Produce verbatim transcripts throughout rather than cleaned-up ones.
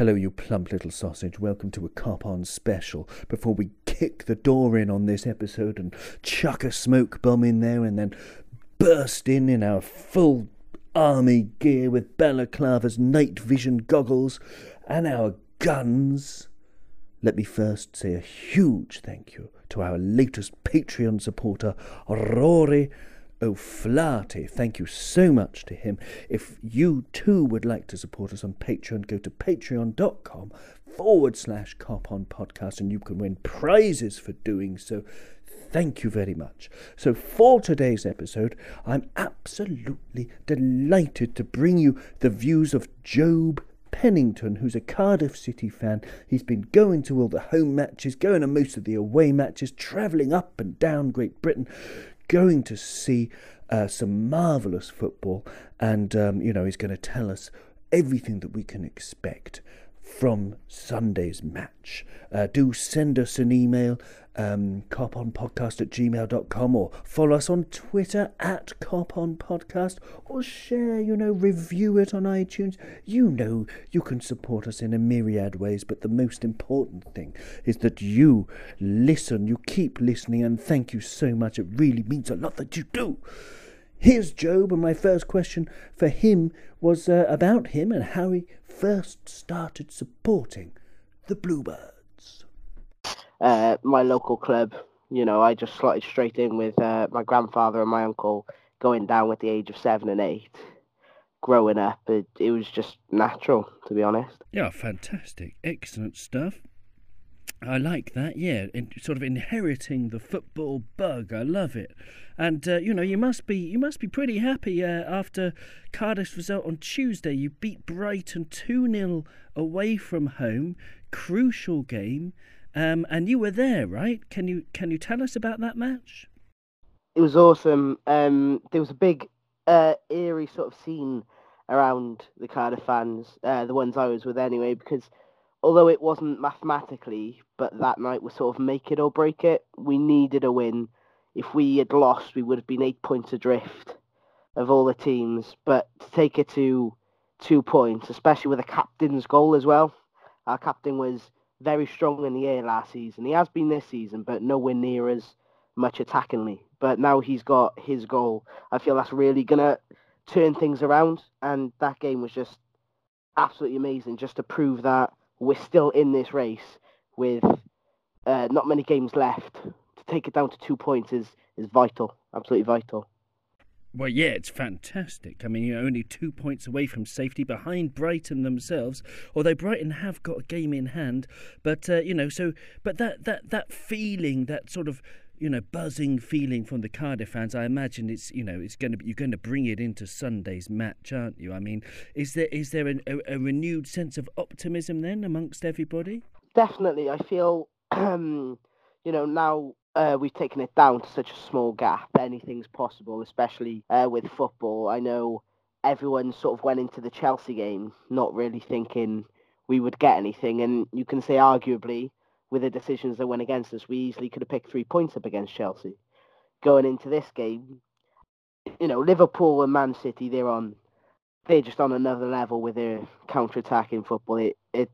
Hello, you plump little sausage. Welcome to a Cop On special. Before we kick the door in on this episode and chuck a smoke bomb in there and then burst in in our full army gear with balaclavas, night vision goggles and our guns, let me first say a huge thank you to our latest Patreon supporter, Rory O'Flaherty. Thank you so much to him. If you too would like to support us on Patreon, go to patreon.com forward slash cop on podcast and you can win prizes for doing so. Thank you very much. So for today's episode, I'm absolutely delighted to bring you the views of Job Pennington, who's a Cardiff City fan. He's been going to all the home matches, going to most of the away matches, travelling up and down Great Britain, going to see uh, some marvellous football, and um, you know, he's going to tell us everything that we can expect from Sunday's match. Uh, do send us an email, um, coponpodcast at gmail dot com, or follow us on Twitter at coponpodcast, or share, you know, review it on iTunes. You know, you can support us in a myriad ways, but the most important thing is that you listen, you keep listening, and thank you so much. It really means a lot that you do. Here's Job, and my first question for him was uh, about him and how he first started supporting the Bluebirds. Uh, my local club, you know, I just slotted straight in with uh, my grandfather and my uncle going down at the age of seven and eight. Growing up, it, it was just natural, to be honest. Yeah, fantastic. Excellent stuff. I like that, yeah, in, sort of inheriting the football bug. I love it. And, uh, you know, you must be you must be pretty happy uh, after Cardiff's result on Tuesday. You beat Brighton two nil away from home, crucial game, um, and you were there, right? Can you can you tell us about that match? It was awesome. Um, there was a big, uh, eerie sort of scene around the Cardiff fans, uh, the ones I was with anyway, because although it wasn't mathematically, but that night was sort of make it or break it. We needed a win. If we had lost, we would have been eight points adrift of all the teams. But to take it to two points, especially with a captain's goal as well. Our captain was very strong in the air last season. He has been this season, but nowhere near as much attackingly. But now he's got his goal. I feel that's really going to turn things around. And that game was just absolutely amazing, just to prove that we're still in this race with uh, not many games left. To take it down to two points is, is vital, absolutely vital. Well, yeah, it's fantastic. I mean, you're only two points away from safety behind Brighton themselves, although Brighton have got a game in hand. But, uh, you know, so, but that, that, that feeling, that sort of, you know, buzzing feeling from the Cardiff fans, I imagine it's, you know, it's going to be, you're going to bring it into Sunday's match, aren't you? I mean, is there is there an, a, a renewed sense of optimism then amongst everybody? Definitely. I feel, um, you know, now uh, we've taken it down to such a small gap. Anything's possible, especially uh, with football. I know everyone sort of went into the Chelsea game not really thinking we would get anything. And you can say arguably, with the decisions that went against us, we easily could have picked three points up against Chelsea. Going into this game, you know, Liverpool and Man City, they're on, they're just on another level with their counter-attacking football. It, it,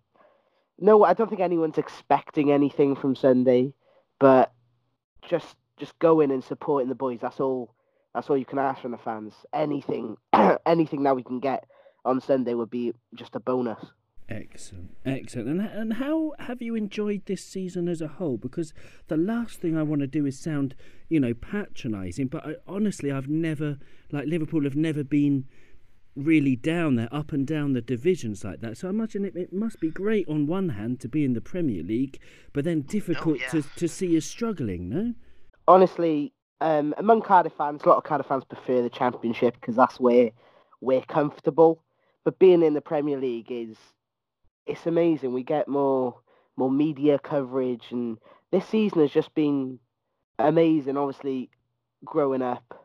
no, I don't think anyone's expecting anything from Sunday, but just just going and supporting the boys. That's all. That's all you can ask from the fans. Anything, anything that we can get on Sunday would be just a bonus. Excellent, excellent. And and how have you enjoyed this season as a whole? Because the last thing I want to do is sound, you know, patronising, but I, honestly, I've never, like Liverpool have never been really down there, up and down the divisions like that. So I imagine it, it must be great on one hand to be in the Premier League, but then difficult oh, yeah. to, to see you struggling, no? Honestly, um, among Cardiff fans, a lot of Cardiff fans prefer the Championship because that's where we're comfortable. But being in the Premier League is... it's amazing. We get more more media coverage, and this season has just been amazing. Obviously, growing up,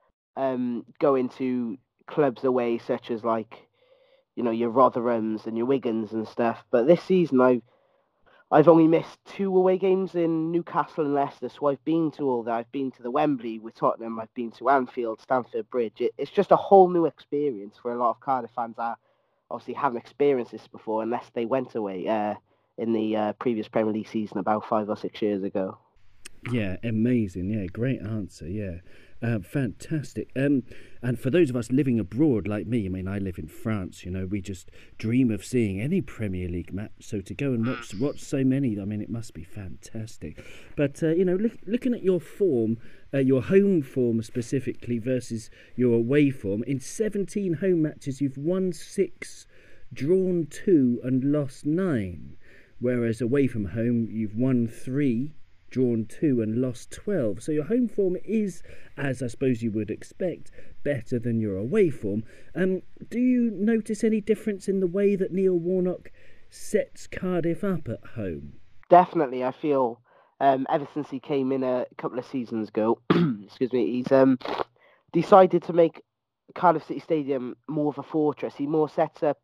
um, going to clubs away, such as like, you know, your Rotherhams and your Wigans and stuff. But this season, I've I've only missed two away games in Newcastle and Leicester, so I've been to all that. I've been to the Wembley with Tottenham. I've been to Anfield, Stamford Bridge. It, it's just a whole new experience for a lot of Cardiff fans that obviously haven't experienced this before unless they went away uh, in the uh, previous Premier League season about five or six years ago. Yeah, amazing. Yeah, great answer. Yeah, uh, fantastic. Um, and for those of us living abroad like me, I mean, I live in France. You know, we just dream of seeing any Premier League match. So to go and watch watch so many, I mean, it must be fantastic. But uh, you know, look, looking at your form, uh, your home form specifically versus your away form, in seventeen home matches, you've won six, drawn two, and lost nine. Whereas away from home, you've won three, drawn two and lost twelve. So your home form is, as I suppose you would expect, better than your away form. Um, do you notice any difference in the way that Neil Warnock sets Cardiff up at home? Definitely, I feel um, ever since he came in a couple of seasons ago, excuse me, he's um, decided to make Cardiff City Stadium more of a fortress. He more sets up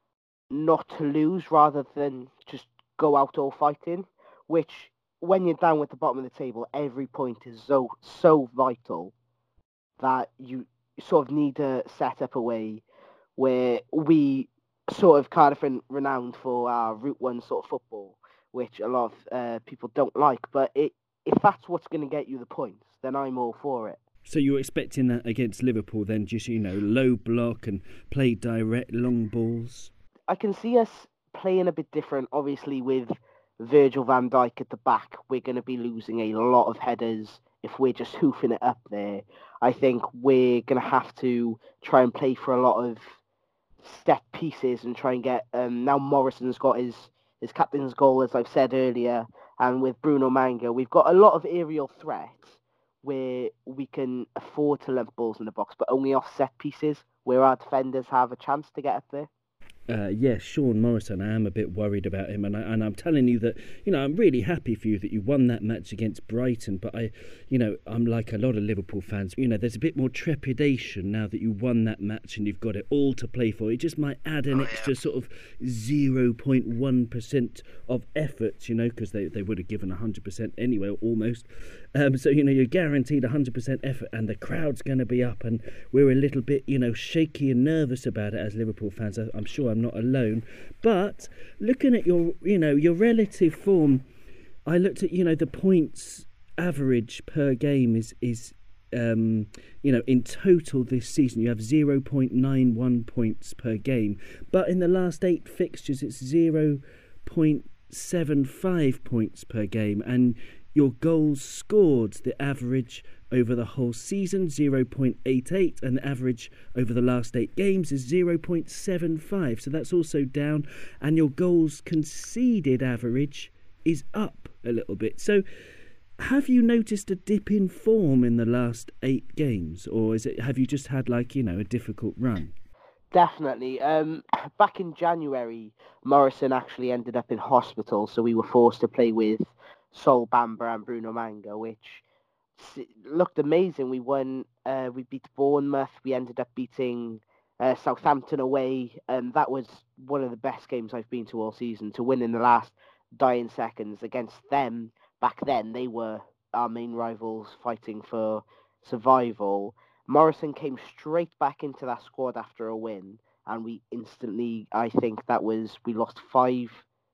not to lose rather than just go out all fighting, which when you're down at the bottom of the table, every point is so so vital that you sort of need to set up a way where we sort of Cardiff are renowned for our Route One sort of football, which a lot of uh, people don't like. But it, if that's what's going to get you the points, then I'm all for it. So you're expecting that against Liverpool then, just, you know, low block and play direct long balls? I can see us playing a bit different, obviously, with Virgil van Dijk at the back. We're going to be losing a lot of headers if we're just hoofing it up there. I think we're going to have to try and play for a lot of set pieces and try and get... Um, now Morrison's got his, his captain's goal, as I've said earlier, and with Bruno Manga, we've got a lot of aerial threats where we can afford to lump balls in the box, but only off set pieces where our defenders have a chance to get up there. Uh, yes, Sean Morrison, I am a bit worried about him, and, I, and I'm telling you that, you know, I'm really happy for you that you won that match against Brighton, but I, you know, I'm like a lot of Liverpool fans, you know, there's a bit more trepidation now that you won that match and you've got it all to play for. It just might add an oh, extra yeah. sort of zero point one percent of effort, you know, because they, they would have given one hundred percent anyway, almost. Um, so, you know, you're guaranteed one hundred percent effort and the crowd's going to be up, and we're a little bit, you know, shaky and nervous about it as Liverpool fans. I'm sure I'm not alone. But looking at your, you know, your relative form, I looked at, you know, the points average per game is, is um, you know, in total this season, you have zero point nine one points per game. But in the last eight fixtures, it's zero point seven five points per game. And your goals scored, the average over the whole season, zero point eight eight, and the average over the last eight games is zero point seven five. So that's also down, and your goals conceded average is up a little bit. So have you noticed a dip in form in the last eight games, or is it, have you just had, like, you know, a difficult run? Definitely. Um, back in January, Morrison actually ended up in hospital, so we were forced to play with Sol Bamba and Bruno Manga, which looked amazing. We won. Uh, we beat Bournemouth. We ended up beating uh, Southampton away, and that was one of the best games I've been to all season. To win in the last dying seconds against them back then, they were our main rivals fighting for survival. Morrison came straight back into that squad after a win, and we instantly, I think that was we lost five,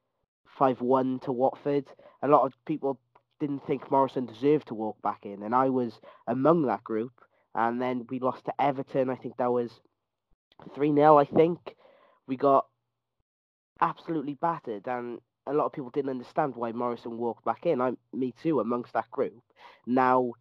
five one to Watford. A lot of people didn't think Morrison deserved to walk back in, and I was among that group. And then we lost to Everton. I think that was three nil, I think. We got absolutely battered, and a lot of people didn't understand why Morrison walked back in. I, me too, amongst that group. Now,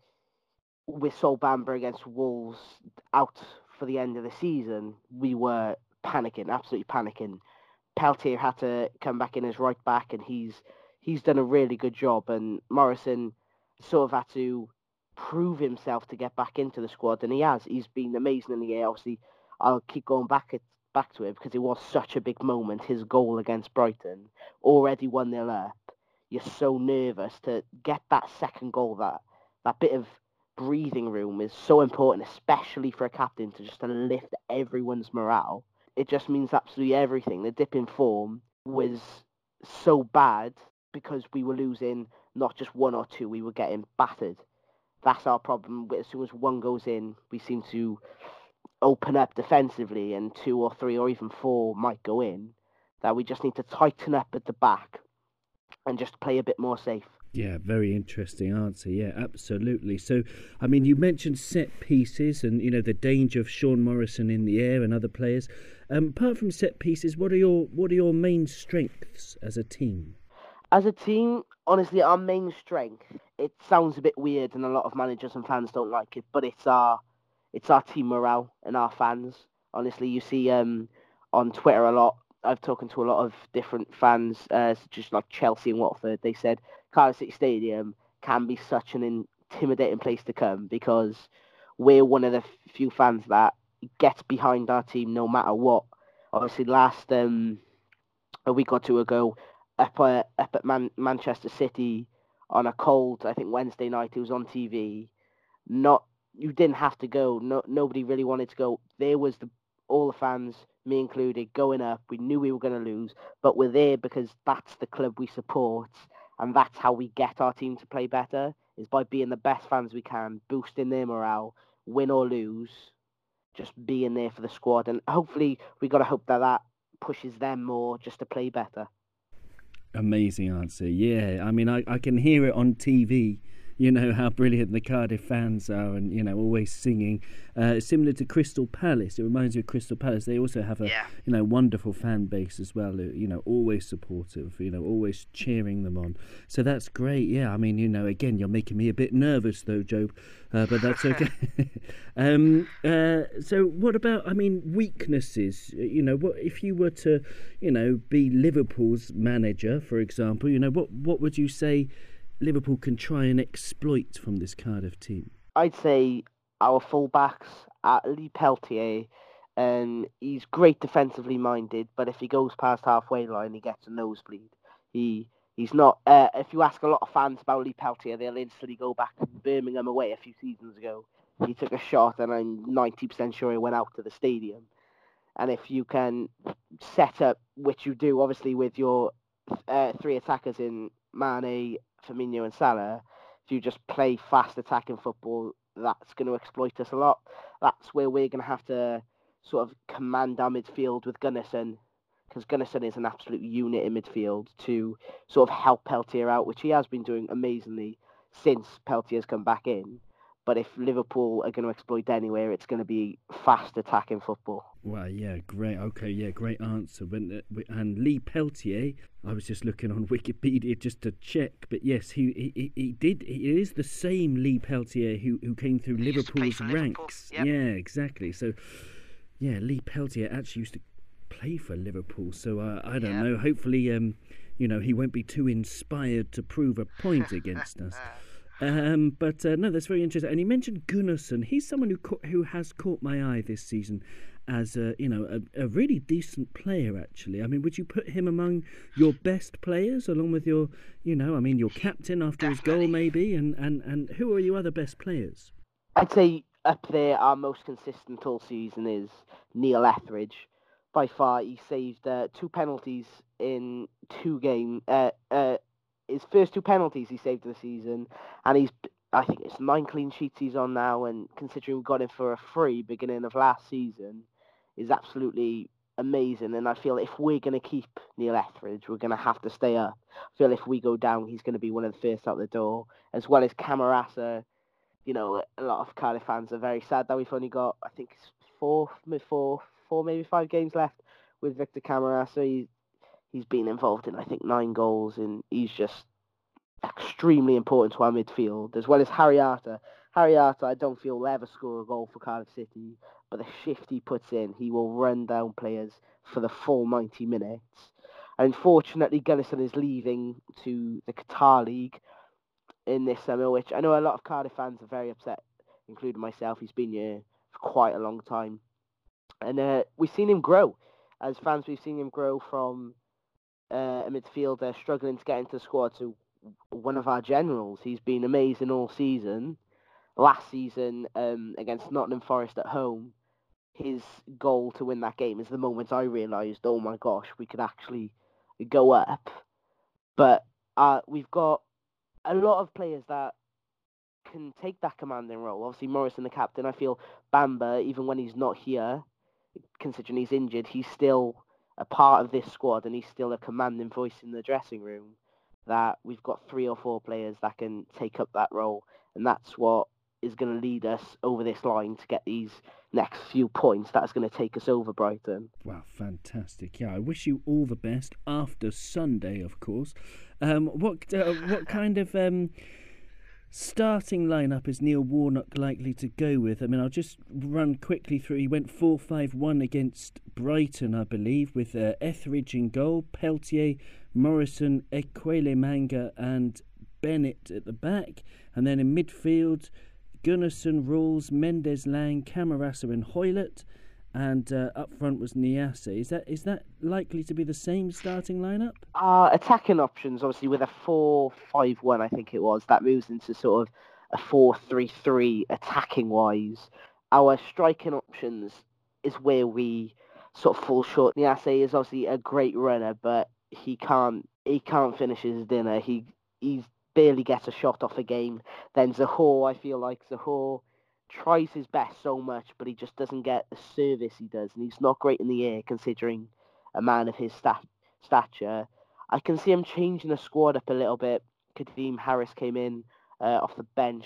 with Sol Bamba against Wolves out for the end of the season, we were panicking, absolutely panicking. Peltier had to come back in as right back, and he's he's done a really good job. And Morrison sort of had to prove himself to get back into the squad, and he has. He's been amazing in the air. Obviously, I'll keep going back at, back to it because it was such a big moment. His goal against Brighton, already one nil up. You're so nervous to get that second goal. That that bit of breathing room is so important, especially for a captain to just to lift everyone's morale. It just means absolutely everything. The dip in form was so bad because we were losing not just one or two, we were getting battered. That's our problem. As soon as one goes in, we seem to open up defensively and two or three or even four might go in, that we just need to tighten up at the back and just play a bit more safe. Yeah, very interesting answer. Yeah, absolutely. So, I mean, you mentioned set pieces and, you know, the danger of Sean Morrison in the air and other players. Um, apart from set pieces, what are your what are your main strengths as a team? As a team, honestly, our main strength, it sounds a bit weird and a lot of managers and fans don't like it, but it's our it's our team morale and our fans. Honestly, you see um on Twitter a lot. I've talked to a lot of different fans, uh, such as like Chelsea and Watford. They said Cardiff City Stadium can be such an intimidating place to come because we're one of the few fans that gets behind our team no matter what. Obviously, last um a week or two ago, up uh, up at Man- Manchester City on a cold, I think Wednesday night, it was on T V. Not You didn't have to go. No, nobody really wanted to go. There was the all the fans, me included, going up. We knew we were going to lose, but we're there because that's the club we support, and that's how we get our team to play better. Is by being the best fans we can, boosting their morale, win or lose, just being there for the squad, and hopefully we got to hope that that pushes them more just to play better. Amazing answer. Yeah, I mean, I, I can hear it on T V. You know how brilliant the Cardiff fans are, and you know always singing. Uh, similar to Crystal Palace, it reminds me of Crystal Palace. They also have a Yeah. you know wonderful fan base as well. You know, always supportive. You know, always cheering them on. So that's great. Yeah, I mean, you know, again, you're making me a bit nervous though, Job, uh, but that's okay. um, uh, so what about? I mean, weaknesses. You know, what if you were to, you know, be Liverpool's manager, for example? You know, what what would you say Liverpool can try and exploit from this Cardiff team? I'd say our fullbacks, uh, Lee Peltier, and he's great defensively minded, but if he goes past halfway line, he gets a nosebleed. He he's not. Uh, if you ask a lot of fans about Lee Peltier, they'll instantly go back to Birmingham away a few seasons ago. He took a shot, and I'm ninety percent sure he went out to the stadium. And if you can set up, which you do obviously with your uh, three attackers in Mane, Firmino, and Salah, if you just play fast attacking football, that's going to exploit us a lot. That's where we're going to have to sort of command our midfield with Gunnarsson, because Gunnarsson is an absolute unit in midfield to sort of help Peltier out, which he has been doing amazingly since Peltier's come back in. But if Liverpool are going to exploit anywhere, it's going to be fast attacking football. Well, yeah, great. Okay, yeah, great answer. When, uh, and Lee Peltier, I was just looking on Wikipedia just to check, but yes, he he, he did. He is the same Lee Peltier who, who came through He used to play Liverpool's for Liverpool, ranks. yep. Yeah, exactly. So, yeah, Lee Peltier actually used to play for Liverpool. So uh, I don't Yeah. know. Hopefully, um, you know, he won't be too inspired to prove a point against us. Um, but uh, no, that's very interesting. And you mentioned Gunnarsson. He's someone who ca- who has caught my eye this season as a, you know a, a really decent player. Actually, I mean, would you put him among your best players, along with your, you know, I mean, your captain after his goal, maybe, and and and who are your other best players? I'd say up there, our most consistent all season is Neil Etheridge. By far, he saved uh, two penalties in two games. Uh, uh, his first two penalties he saved this season, and he's I think it's nine clean sheets he's on now. And considering we got him for a free beginning of last season, is absolutely amazing. And I feel if we're going to keep Neil Etheridge, we're going to have to stay up. I feel if we go down, he's going to be one of the first out the door, as well as Camarasa. You know, a lot of Cardiff fans are very sad that we've only got, I think, it's four, four, four, maybe five games left with Victor Camarasa. He's he's been involved in, I think, nine goals, and he's just extremely important to our midfield, as well as Harry Arter. Harry Arter, I don't feel will ever score a goal for Cardiff City, but the shift he puts in, he will run down players for the full ninety minutes. And unfortunately, Gunnarsson is leaving to the Qatar League in this summer, which I know a lot of Cardiff fans are very upset, including myself. He's been here for quite a long time. And uh, we've seen him grow. As fans, we've seen him grow from uh, a midfielder struggling to get into the squad to one of our generals. He's been amazing all season. Last season, um, against Nottingham Forest at home, his goal to win that game is the moment I realised, oh my gosh, we could actually go up. But uh, we've got a lot of players that can take that commanding role. Obviously, Morrison, the captain, I feel Bamba, even when he's not here, considering he's injured, he's still a part of this squad and he's still a commanding voice in the dressing room. That we've got three or four players that can take up that role, and that's what is going to lead us over this line to get these next few points. That's going to take us over Brighton. Wow, fantastic! Yeah, I wish you all the best after Sunday, of course. Um, what uh, what kind of um, starting lineup is Neil Warnock likely to go with? I mean, I'll just run quickly through. He went four five one against Brighton, I believe, with uh, Etheridge in goal, Peltier, Morrison, Ekwele Manga and Bennett at the back. And then in midfield, Gunnarsson, Rawls, Mendes Lang, Camarasa and Hoylett. And uh, up front was Niasse. Is that is that likely to be the same starting lineup? Uh, attacking options, obviously, with a four five one, I think it was, that moves into sort of a four three three attacking-wise. Our striking options is where we sort of fall short. Niasse is obviously a great runner, but he can't he can't finish his dinner. He he's barely gets a shot off a game. Then Zahor, I feel like Zahor tries his best so much, but he just doesn't get the service he does, and he's not great in the air considering a man of his stat- stature. I can see him changing the squad up a little bit. Kadeem Harris came in uh, off the bench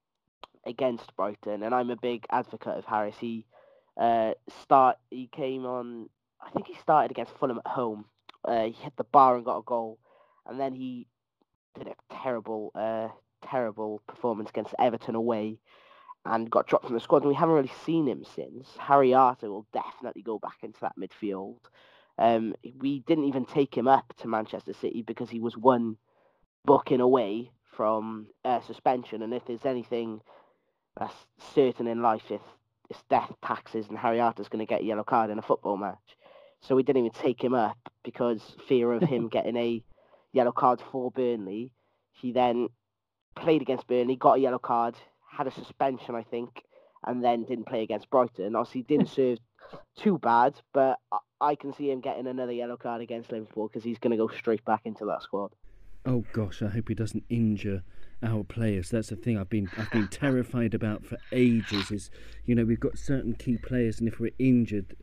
against Brighton, and I'm a big advocate of Harris. He uh, start he came on, I think he started against Fulham at home. Uh, he hit the bar and got a goal, and then he did a terrible, uh, terrible performance against Everton away, and got dropped from the squad, and we haven't really seen him since. Harry Arter will definitely go back into that midfield. Um, we didn't even take him up to Manchester City because he was one booking away from uh, suspension, and if there's anything that's certain in life, if it's death taxes, and Harry Arter's going to get a yellow card in a football match. So we didn't even take him up because fear of him getting a yellow card for Burnley. He then played against Burnley, got a yellow card, had a suspension, I think, and then didn't play against Brighton. Obviously, didn't serve too bad, but I can see him getting another yellow card against Liverpool because he's going to go straight back into that squad. Oh gosh, I hope he doesn't injure our players. That's the thing I've been I've been terrified about for ages. Is, you know, we've got certain key players, and if we're injured,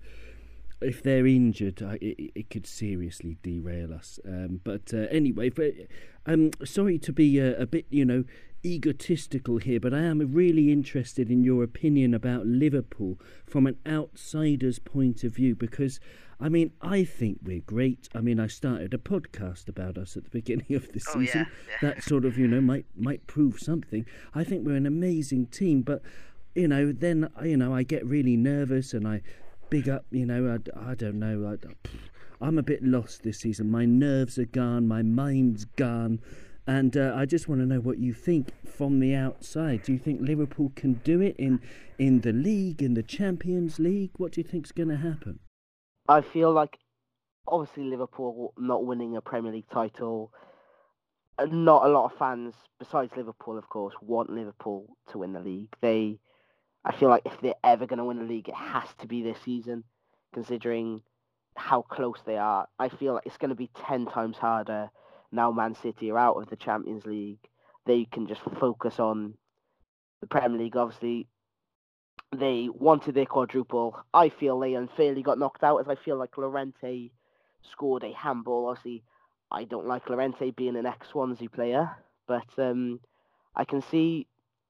if they're injured, uh, it, it could seriously derail us. Um, but uh, anyway, but, um, sorry to be uh, a bit, you know, egotistical here, but I am really interested in your opinion about Liverpool from an outsider's point of view, because, I mean, I think we're great. I mean, I started a podcast about us at the beginning of the Oh, season. yeah, yeah. That sort of, you know, might might prove something. I think we're an amazing team, but, you know, then, you know, I get really nervous and I big up, you know, I, I don't know, I, I'm a bit lost this season. My nerves are gone, my mind's gone. And uh, I just want to know what you think from the outside. Do you think Liverpool can do it in in the league, in the Champions League? What do you think's going to happen? I feel like, obviously, Liverpool not winning a Premier League title, not a lot of fans, besides Liverpool, of course, want Liverpool to win the league. They, I feel like if they're ever going to win the league, it has to be this season, considering how close they are. I feel like it's going to be ten times harder now Man City are out of the Champions League. They can just focus on the Premier League. Obviously, they wanted their quadruple. I feel they unfairly got knocked out, as I feel like Llorente scored a handball. Obviously, I don't like Llorente being an ex-Swansea player, but um, I can see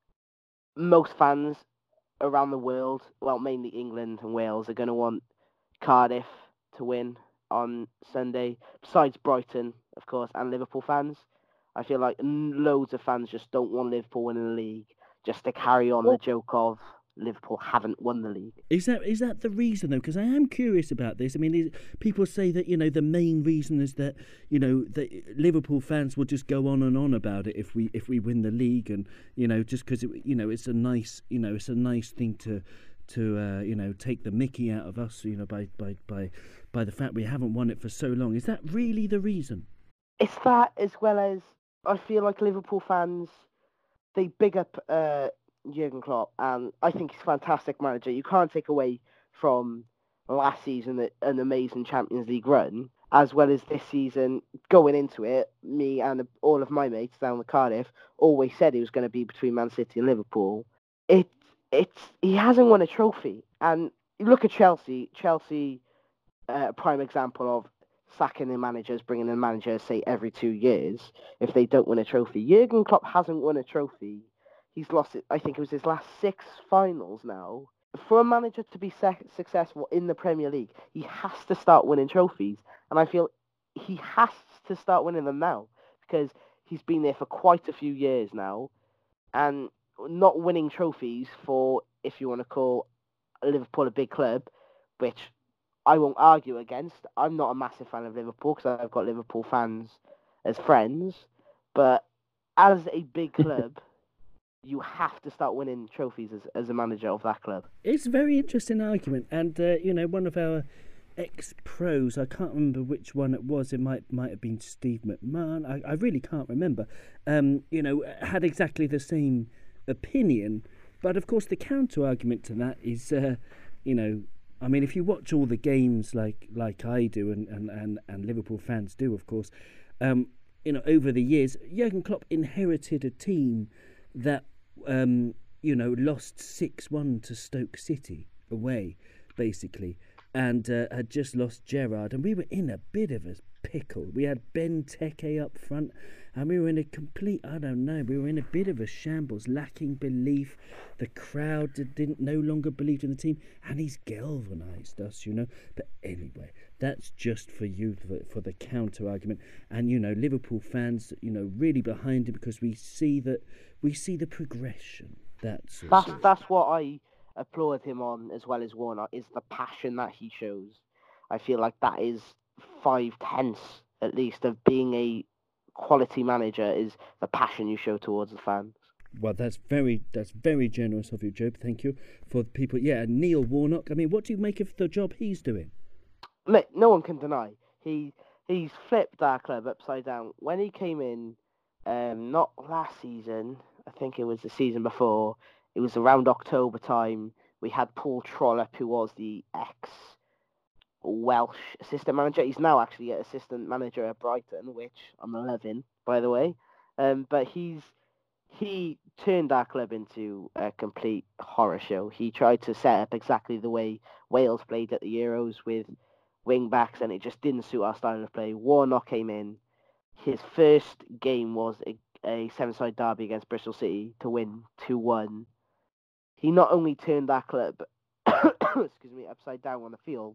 most fans around the world, well, mainly England and Wales, are going to want Cardiff to win on Sunday, besides Brighton, of course, and Liverpool fans. I feel like loads of fans just don't want Liverpool winning the league, just to carry on the joke of Liverpool haven't won the league. Is that is that the reason, though? Because I am curious about this. I mean, is, people say that, you know, the main reason is that, you know, that Liverpool fans will just go on and on about it if we if we win the league, and, you know, just because, it, you know, it's a nice, you know, it's a nice thing to to uh, you know, take the mickey out of us, you know, by by by by the fact we haven't won it for so long. Is that really the reason? It's that, as well as I feel like Liverpool fans, they big up uh, Jurgen Klopp, and I think he's a fantastic manager. You can't take away from last season an amazing Champions League run, as well as this season, going into it, me and all of my mates down in Cardiff always said it was going to be between Man City and Liverpool. It, it's he hasn't won a trophy, and you look at Chelsea. Chelsea, uh, a prime example of sacking their managers, bringing in managers, say every two years if they don't win a trophy. Jurgen Klopp hasn't won a trophy. He's lost it. I think it was his last six finals now. For a manager to be se- successful in the Premier League, he has to start winning trophies. And I feel he has to start winning them now because he's been there for quite a few years now. And not winning trophies for, if you want to call Liverpool a big club, which I won't argue against. I'm not a massive fan of Liverpool because I've got Liverpool fans as friends. But as a big club, you have to start winning trophies as, as a manager of that club. It's a very interesting argument. And, uh, you know, one of our ex-pros, I can't remember which one it was, it might might have been Steve McMahon, I, I really can't remember, um, you know, had exactly the same opinion. But, of course, the counter-argument to that is, uh, you know, I mean, if you watch all the games like like I do and, and, and, and Liverpool fans do, of course, um, you know, over the years, Jurgen Klopp inherited a team that, um, you know, lost six one to Stoke City away, basically, and uh, had just lost Gerrard, and we were in a bit of a pickle. We had Benteke up front, and we were in a complete, I don't know, we were in a bit of a shambles, lacking belief. The crowd didn't no longer believe in the team, and he's galvanised us, you know. But anyway, that's just for you, for, for the counter-argument. And, you know, Liverpool fans, you know, really behind him because we see that, we see the progression. That's That's, that's what I applaud him on, as well as Warnock, is the passion that he shows. I feel like that is five tenths, at least, of being a quality manager, is the passion you show towards the fans. Well, that's very that's very generous of you, Job. Thank you for the people. Yeah, Neil Warnock. I mean, what do you make of the job he's doing? No one can deny he he's flipped our club upside down. When he came in, um, not last season, I think it was the season before. It was around October time. We had Paul Trollope, who was the ex Welsh assistant manager. He's now actually an assistant manager at Brighton, which I'm loving, by the way. Um, but he's he turned our club into a complete horror show. He tried to set up exactly the way Wales played at the Euros with wing backs, and it just didn't suit our style of play. Warnock came in. His first game was a, a seven-side derby against Bristol City to win two one. He not only turned our club, excuse me, upside down on the field,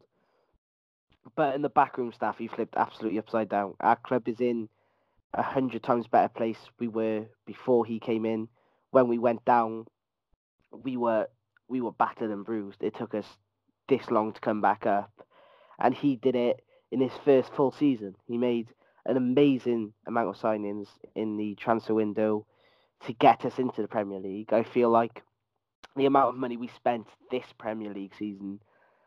but in the backroom staff, he flipped absolutely upside down. Our club is in a hundred times better place we were before he came in. When we went down, we were we were battered and bruised. It took us this long to come back up, and he did it in his first full season. He made an amazing amount of signings in the transfer window to get us into the Premier League. I feel like the amount of money we spent this Premier League season,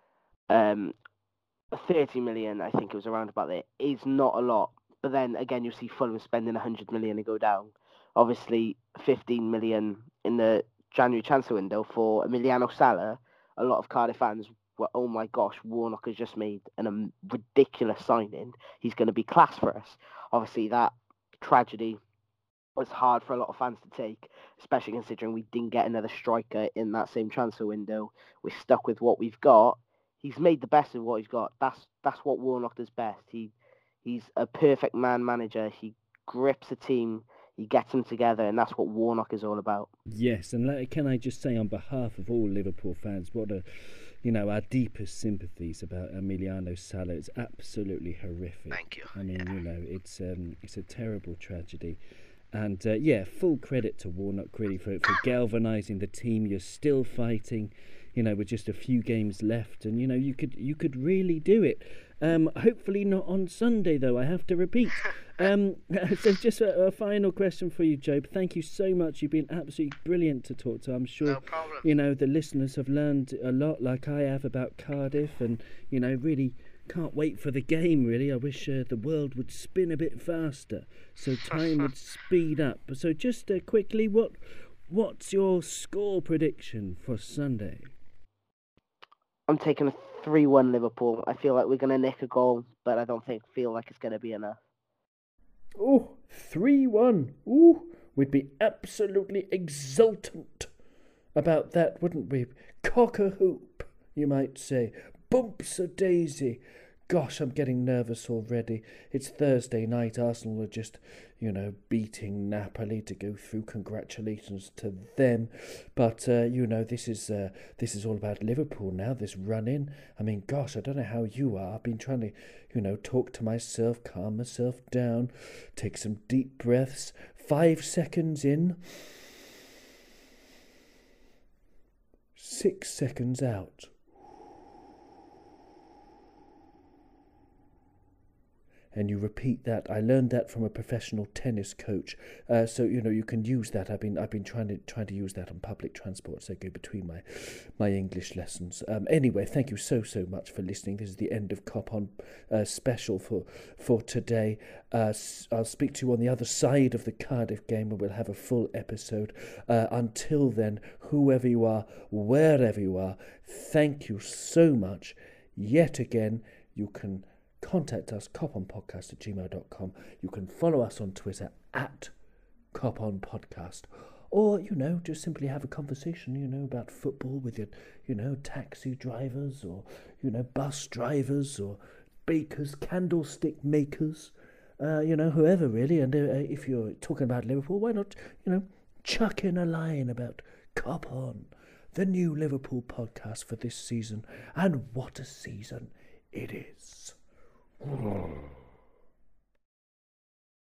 um, thirty million, I think it was around about there, is not a lot. But then again, you see Fulham spending one hundred million and go down. Obviously, fifteen million in the January transfer window for Emiliano Sala. A lot of Cardiff fans were, oh my gosh, Warnock has just made an, a ridiculous signing. He's going to be class for us. Obviously, that tragedy was hard for a lot of fans to take, especially considering we didn't get another striker in that same transfer window. We're stuck with what we've got. He's made the best of what he's got. That's that's what Warnock does best. He he's a perfect man manager. He grips a team. He gets them together, and that's what Warnock is all about. Yes, and like, can I just say on behalf of all Liverpool fans, what a, you know, our deepest sympathies about Emiliano Sala. It's absolutely horrific. Thank you. I mean, yeah. you know, it's um, it's a terrible tragedy. And, uh, yeah, full credit to Warnock, really, for, for galvanising the team. You're still fighting, you know, with just a few games left. And, you know, you could you could really do it. Um, hopefully not on Sunday, though, I have to repeat. Um, so just a, a final question for you, Job. Thank you so much. You've been absolutely brilliant to talk to. I'm sure, No problem. you know, the listeners have learned a lot, like I have, about Cardiff. And, you know, really can't wait for the game, really. I wish uh, the world would spin a bit faster so time would speed up. So just uh, quickly, what what's your score prediction for Sunday? I'm taking a three one Liverpool. I feel like we're going to nick a goal, but I don't think feel like it's going to be enough. Oh, three one. Ooh, we'd be absolutely exultant about that, wouldn't we? Cock a hoop, you might say. Bumps a daisy. Gosh, I'm getting nervous already. It's Thursday night. Arsenal are just, you know, beating Napoli to go through. Congratulations to them. But, uh, you know, this is uh, this is all about Liverpool now, this run-in. I mean, gosh, I don't know how you are. I've been trying to, you know, talk to myself, calm myself down, take some deep breaths. Five seconds in. Six seconds out. And you repeat that. I learned that from a professional tennis coach. Uh, so you know you can use that. I've been I've been trying to trying to use that on public transport as I go between my my English lessons. Um, anyway, thank you so so much for listening. This is the end of Cop On uh, special for for today. Uh, I'll speak to you on the other side of the Cardiff game, and we'll have a full episode. Uh, until then, whoever you are, wherever you are, thank you so much. Yet again, you can contact us, coponpodcast at gmail dot com. You can follow us on Twitter at coponpodcast. Or, you know, just simply have a conversation, you know, about football with your, you know, taxi drivers or, you know, bus drivers or bakers, candlestick makers, uh, you know, whoever really. And uh, if you're talking about Liverpool, why not, you know, chuck in a line about Cop On, the new Liverpool podcast for this season. And what a season it is. Oh.